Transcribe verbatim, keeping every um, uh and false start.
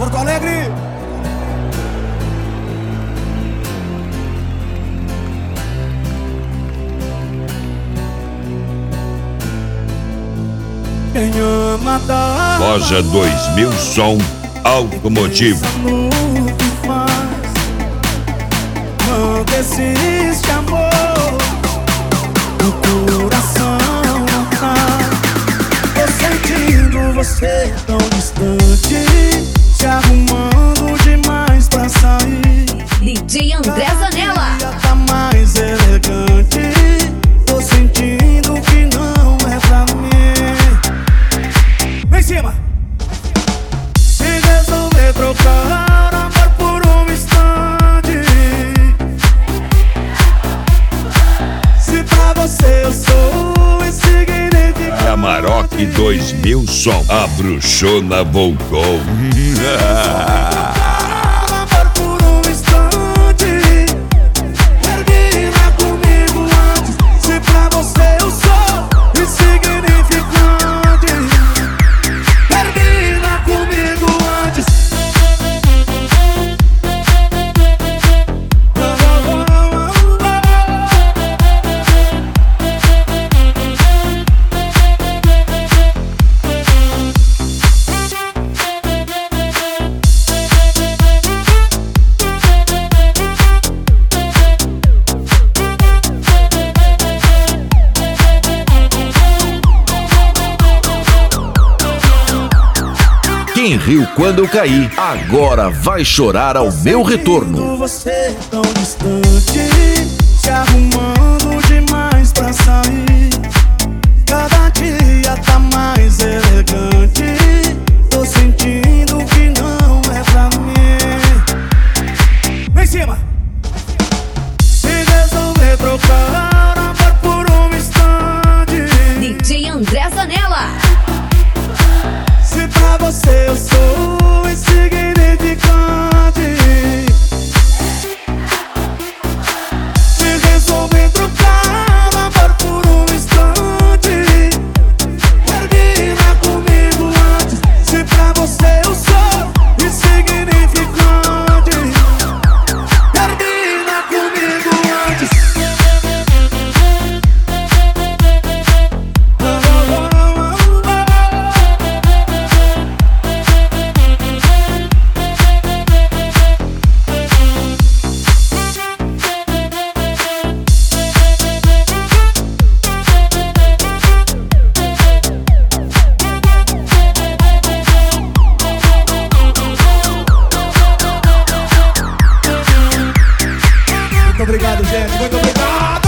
Porto Alegre. Quem ama dá Loja dois mil Som Automotivo. no que faz. Quando existe amor, o coração não tá. Tô sentindo você tão distante, se arrumando demais pra sair. D J André Zanella. Cada dia tá mais elegante. Tô sentindo que não é pra mim. Vem em cima. Se resolver trocar amor por um instante, se pra você eu sou insignificante. Amarok dois mil Som. A bruxona voltou. Amor por um instante, termina comigo antes. Se pra você eu sou insignificante, termina comigo antes. Quem riu quando eu caí, agora vai chorar ao meu retorno. Você tão distante, se arrumando demais pra sair. Cada dia tá mais elegante. Tô sentindo que não é pra mim. Vem em cima. Se resolver trocar amor por um instante, D J André Zanella. se pra você eu sou insignificante, se resolver trocar amor por um instante, termina comigo antes. Se pra você eu sou insignificante, termina comigo antes. Muito obrigado, gente. Muito obrigado.